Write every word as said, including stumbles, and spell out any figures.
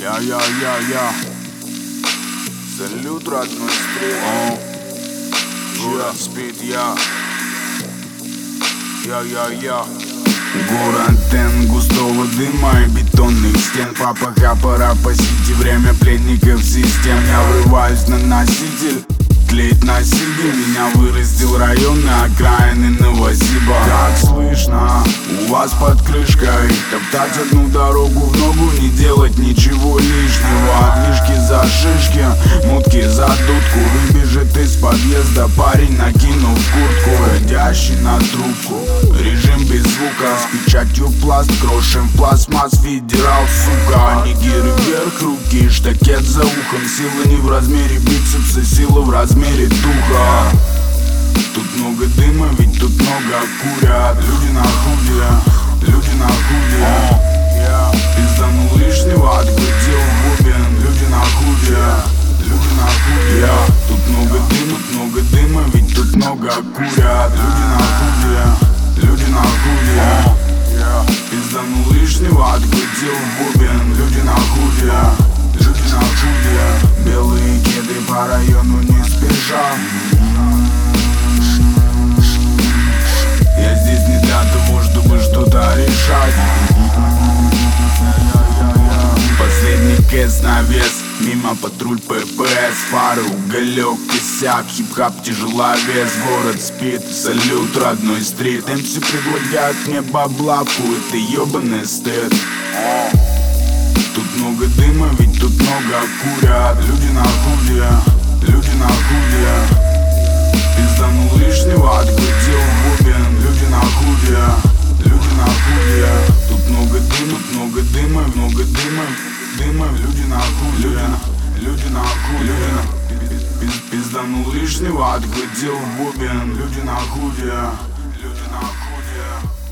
Я-я-я-я. Салют, родной стрел. Город спит, я. Я-я-я. Город тен густого дыма и бетонных стен. Папаха, пора по сети, время пленников систем. Я врываюсь на носитель, тлеет насилие. Меня вырастил район на окраины Новосиба. Как слышно, у вас под крышкой топтать одну дорогу в ногу, не делать ничего лишнего. Отлишки за шишки, мутки за дудку. Выбежит из подъезда парень, накинув куртку, ходящий на трубку. Режим без звука, с печатью пласт, крошим пластмасс, федерал, сука. Нигеры вверх, руки, штакет за ухом. Сила не в размере бицепса, сила в размере духа. Тут много дыма, ведь тут много курят. Люди на худе, люди на худе. Пизданул лишнего, отглядел бубен. Люди на худе, люди на худе. Тут много дыма, тут много дыма, ведь тут много курят. Люди на худе, люди на худе. Пизданул лишнего, отглядел бубен. Люди на худе, люди на худе. Белые кеды по району не спеша. Я здесь не для того, чтобы что-то решать. Последний кэс на вес, мимо патруль ППС. Фары, уголек, кисяк, хип-хап, тяжеловес. Город спит, салют, родной стрит. МС предлагают мне баблавку, это ебаный стыд. Тут много дыма, ведь тут много курят. Люди на худе, люди на худе. Пизданул лишнего, отглядел бубен. Люди на худе, люди на худе. Тут много дыма, тут много дыма, много дыма, дыма. Люди на худе, люди на худе. Пизданул лишнего, отглядел бубен. Люди на худе, люди на худе.